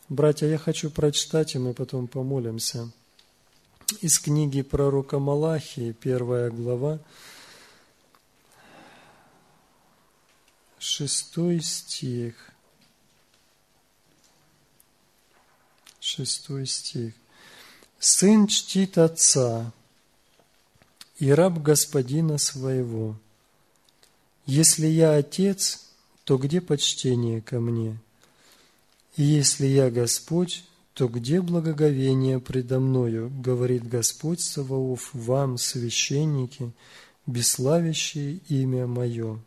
Братья, я хочу прочитать, и мы потом помолимся. Из книги пророка Малахии, 1 глава, 6 стих. 6 стих. «Сын чтит отца, и раб господина своего. Если я отец, то где почтение ко мне? И если я Господь, то где благоговение предо мною, говорит Господь Саваоф, вам, священники, бесславящие имя мое».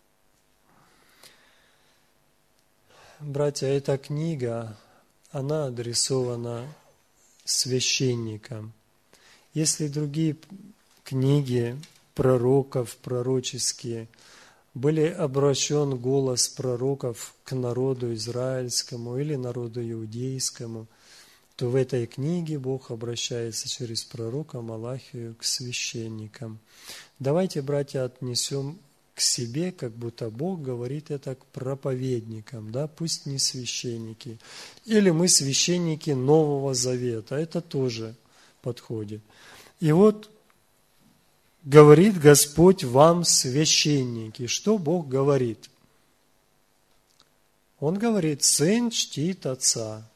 Братья, эта книга, она адресована священникам. Если другие книги пророков, пророческие, были обращен голос пророков к народу израильскому или народу иудейскому, то в этой книге Бог обращается через пророка Малахию к священникам. Давайте, братья, отнесем к себе, как будто Бог говорит это к проповедникам, да, пусть не священники. Или мы священники Нового Завета, это тоже подходит. И вот говорит Господь вам, священники. Что Бог говорит? Он говорит: сын чтит отца,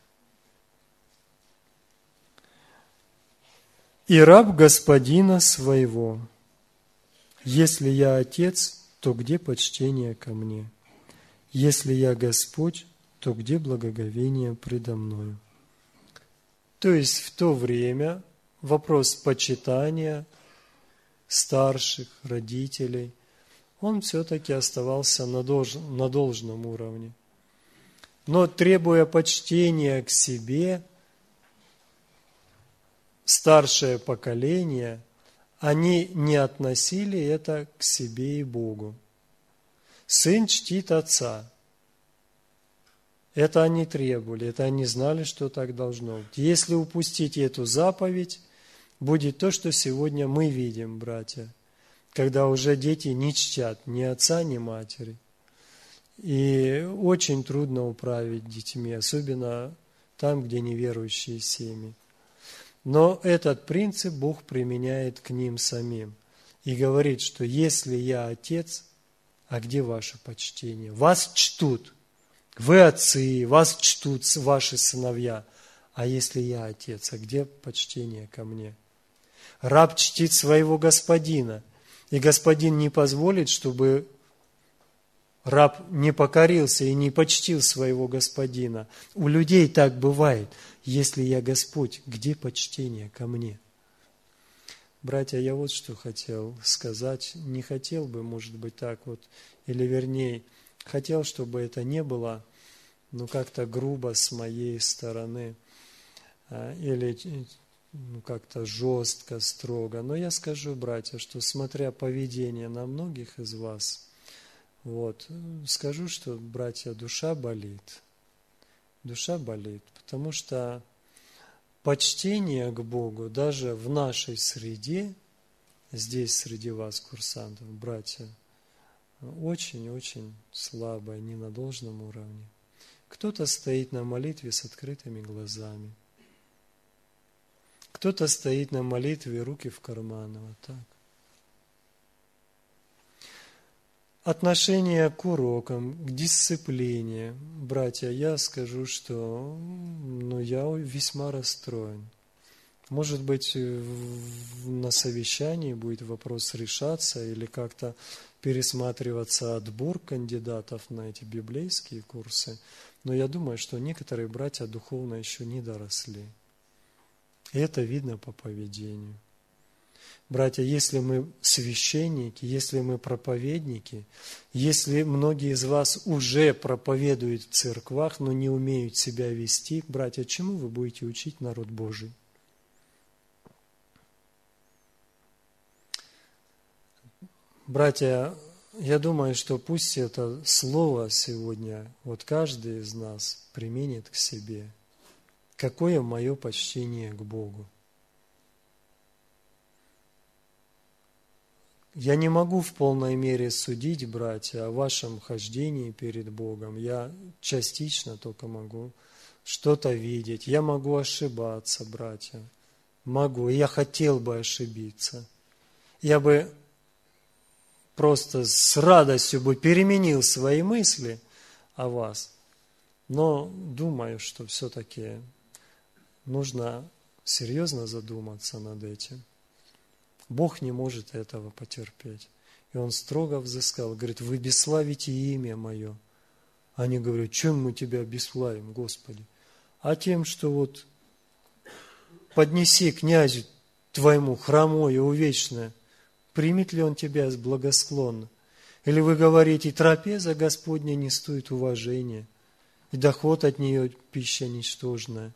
и раб господина своего. Если я отец, то где почтение ко мне? Если я Господь, то где благоговение предо мною? То есть в то время вопрос почитания старших, родителей, он все-таки оставался на должном уровне. Но требуя почтения к себе, старшее поколение, они не относили это к себе и Богу. Сын чтит отца. Это они требовали, это они знали, что так должно быть. Если упустить эту заповедь, будет то, что сегодня мы видим, братья, когда уже дети не чтят ни отца, ни матери. И очень трудно управить детьми, особенно там, где неверующие семьи. Но этот принцип Бог применяет к ним самим и говорит, что если я отец, а где ваше почтение? Вас чтут, вы отцы, вас чтут ваши сыновья, а если я отец, а где почтение ко мне? Раб чтит своего господина, и господин не позволит, чтобы раб не покорился и не почтил своего господина. У людей так бывает. Если я Господь, где почтение ко мне? Братья, я вот что хотел сказать. Не хотел бы, может быть, так вот, или вернее, хотел, чтобы это не было, как-то грубо с моей стороны, или как-то жестко, строго. Но я скажу, братья, что смотря поведение на многих из вас, скажу, что, братья, душа болит. Душа болит, потому что почтение к Богу даже в нашей среде, здесь среди вас, курсантов, братья, очень-очень слабое, не на должном уровне. Кто-то стоит на молитве с открытыми глазами. Кто-то стоит на молитве, руки в карманы, вот так. Отношение к урокам, к дисциплине. Братья, я скажу, что я весьма расстроен. Может быть, на совещании будет вопрос решаться или как-то пересматриваться отбор кандидатов на эти библейские курсы. Но я думаю, что некоторые братья духовно еще не доросли. И это видно по поведению. Братья, если мы священники, если мы проповедники, если многие из вас уже проповедуют в церквах, но не умеют себя вести, братья, чему вы будете учить народ Божий? Братья, я думаю, что пусть это слово сегодня каждый из нас применит к себе. Какое мое почтение к Богу? Я не могу в полной мере судить, братья, о вашем хождении перед Богом. Я частично только могу что-то видеть. Я могу ошибаться, братья. Могу. И я хотел бы ошибиться. Я бы просто с радостью бы переменил свои мысли о вас. Но думаю, что все-таки нужно серьезно задуматься над этим. Бог не может этого потерпеть. И Он строго взыскал, говорит, вы бесславите имя Мое. Они говорят, чем мы Тебя бесславим, Господи? А тем, что вот поднеси князю Твоему хромое, увечное, примет ли он тебя благосклонно? Или вы говорите, трапеза Господня не стоит уважения, и доход от нее пища ничтожная.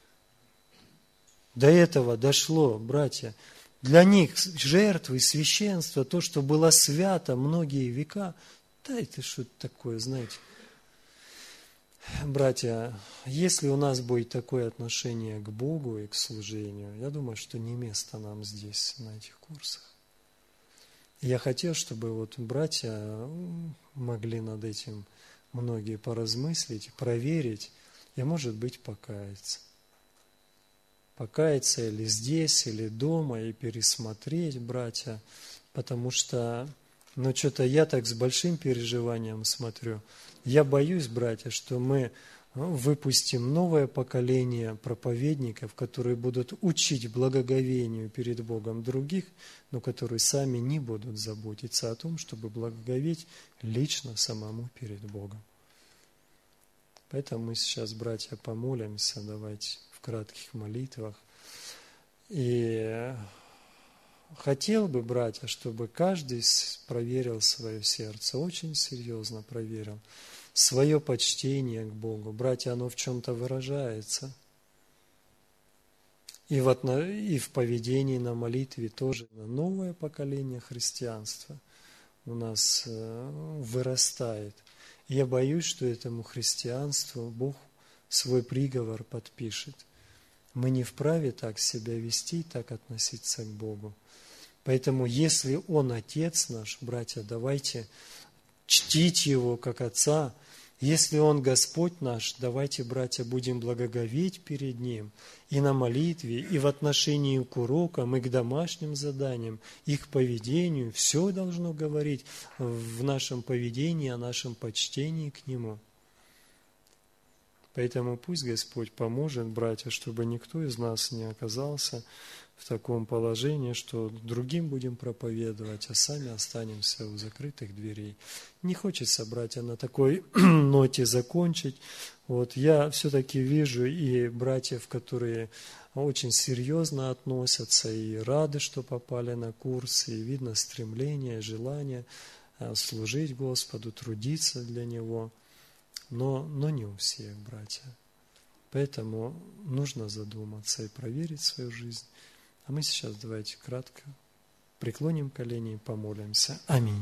До этого дошло, братья. Для них жертвы, священство, то, что было свято многие века, да это что-то такое, знаете. Братья, если у нас будет такое отношение к Богу и к служению, я думаю, что не место нам здесь, на этих курсах. Я хотел, чтобы вот братья могли над этим многие поразмыслить, проверить и, может быть, покаяться. Покаяться или здесь, или дома, и пересмотреть, братья, потому что, что-то я так с большим переживанием смотрю. Я боюсь, братья, что мы выпустим новое поколение проповедников, которые будут учить благоговению перед Богом других, но которые сами не будут заботиться о том, чтобы благоговеть лично самому перед Богом. Поэтому мы сейчас, братья, помолимся, давайте в кратких молитвах. И хотел бы, братья, чтобы каждый проверил свое сердце, очень серьезно проверил свое почтение к Богу. Братья, оно в чем-то выражается. И в поведении на молитве тоже. Новое поколение христианства у нас вырастает. И я боюсь, что этому христианству Бог свой приговор подпишет. Мы не вправе так себя вести, так относиться к Богу. Поэтому, если Он Отец наш, братья, давайте чтить Его как Отца. Если Он Господь наш, давайте, братья, будем благоговеть перед Ним и на молитве, и в отношении к урокам, и к домашним заданиям, и к поведению. Все должно говорить в нашем поведении, о нашем почтении к Нему. Поэтому пусть Господь поможет, братья, чтобы никто из нас не оказался в таком положении, что другим будем проповедовать, а сами останемся у закрытых дверей. Не хочется, братья, на такой ноте закончить. Вот я все-таки вижу и братьев, которые очень серьезно относятся и рады, что попали на курсы, и видно стремление, желание служить Господу, трудиться для Него. Но не у всех, братья. Поэтому нужно задуматься и проверить свою жизнь. А мы сейчас давайте кратко преклоним колени и помолимся. Аминь.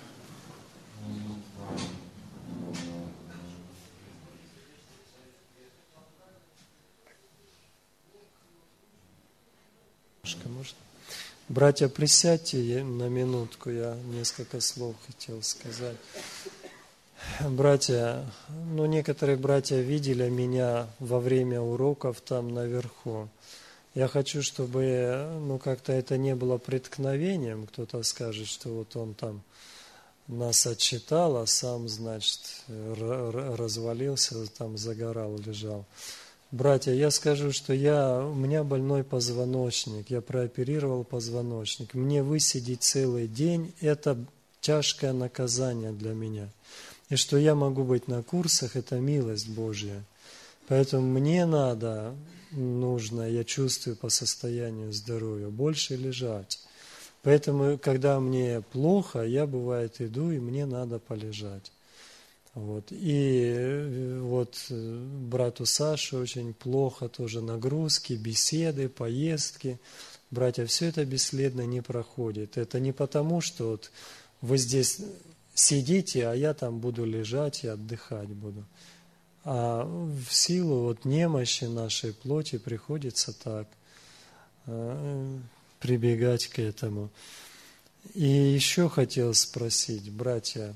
Можно? Братья, присядьте на минутку, я несколько слов хотел сказать. Братья, некоторые братья видели меня во время уроков там наверху. Я хочу, чтобы, как-то это не было преткновением. Кто-то скажет, что вот он там нас отчитал, а сам, значит, развалился, там загорал, лежал. Братья, я скажу, что у меня больной позвоночник, я прооперировал позвоночник. Мне высидеть целый день – это тяжкое наказание для меня. И что я могу быть на курсах – это милость Божья. Поэтому мне нужно, я чувствую по состоянию здоровья, больше лежать. Поэтому, когда мне плохо, я, бывает, иду, и мне надо полежать. Вот. И вот брату Саше очень плохо, тоже нагрузки, беседы, поездки. Братья, все это бесследно не проходит. Это не потому, что вот вы здесь сидите, а я там буду лежать и отдыхать буду. А в силу немощи нашей плоти приходится так прибегать к этому. И еще хотел спросить, братья,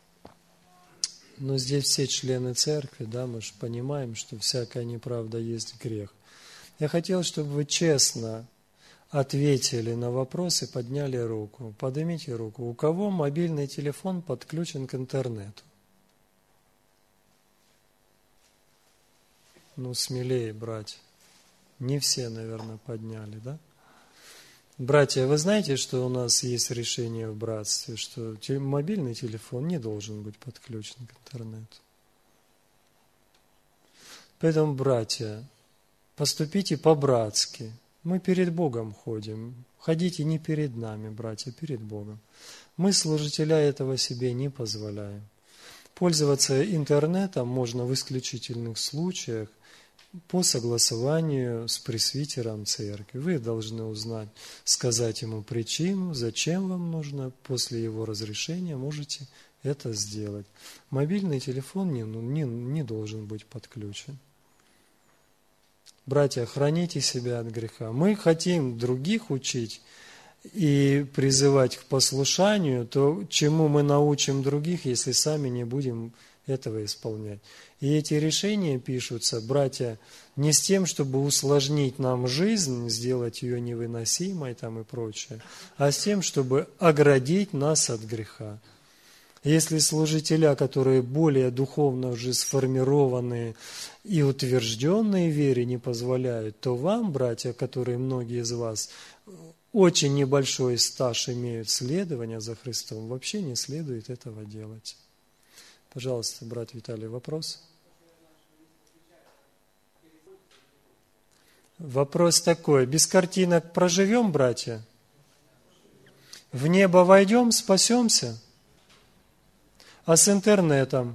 но здесь все члены церкви, да, мы же понимаем, что всякая неправда есть грех. Я хотел, чтобы вы честно ответили на вопрос и подняли руку. Поднимите руку. У кого мобильный телефон подключен к интернету? Ну, смелее, братья. Не все, наверное, подняли, да? Братья, вы знаете, что у нас есть решение в братстве, что мобильный телефон не должен быть подключен к интернету. Поэтому, братья, поступите по-братски. Мы перед Богом ходим. Ходите не перед нами, братья, перед Богом. Мы, служителя, этого себе не позволяем. Пользоваться интернетом можно в исключительных случаях по согласованию с пресвитером церкви. Вы должны узнать, сказать ему причину, зачем вам нужно. После его разрешения можете это сделать. Мобильный телефон не должен быть подключен. Братья, храните себя от греха. Мы хотим других учить и призывать к послушанию, то чему мы научим других, если сами не будем этого исполнять. И эти решения пишутся, братья, не с тем, чтобы усложнить нам жизнь, сделать ее невыносимой там и прочее, а с тем, чтобы оградить нас от греха. Если служителя, которые более духовно уже сформированные и утвержденные в вере, не позволяют, то вам, братья, которые многие из вас очень небольшой стаж имеют следования за Христом, вообще не следует этого делать. Пожалуйста, брат Виталий, вопрос? Вопрос такой. Без картинок проживем, братья? В небо войдем, спасемся? А с интернетом?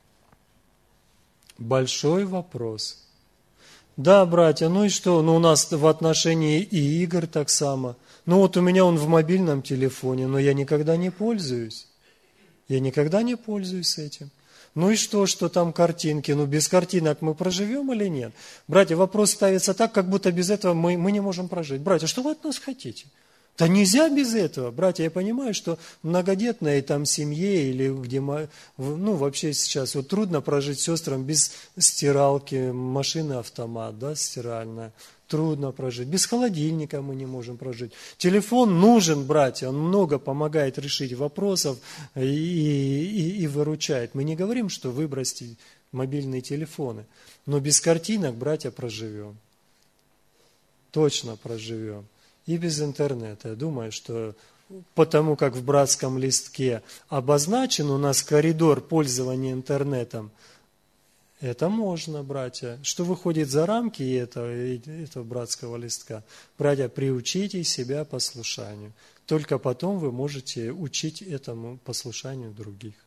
Большой вопрос. Да, братья, ну и что? Ну, у нас в отношении и игр так само. Ну, вот у меня он в мобильном телефоне, но я никогда не пользуюсь. Я никогда не пользуюсь этим. Ну и что там картинки? Ну, без картинок мы проживем или нет? Братья, вопрос ставится так, как будто без этого мы не можем прожить. Братья, что вы от нас хотите? Да нельзя без этого. Братья, я понимаю, что в многодетной там семье или где, ну, вообще сейчас вот трудно прожить сестрам без стиралки, машины-автомат, да, стиральная. Трудно прожить. Без холодильника мы не можем прожить. Телефон нужен, братья, он много помогает решить вопросов и выручает. Мы не говорим, что выбросьте мобильные телефоны, но без картинок, братья, проживем. Точно проживем. И без интернета. Я думаю, что потому как в братском листке обозначен у нас коридор пользования интернетом, это можно, братья. Что выходит за рамки этого братского листка? Братья, приучите себя послушанию. Только потом вы можете учить этому послушанию других.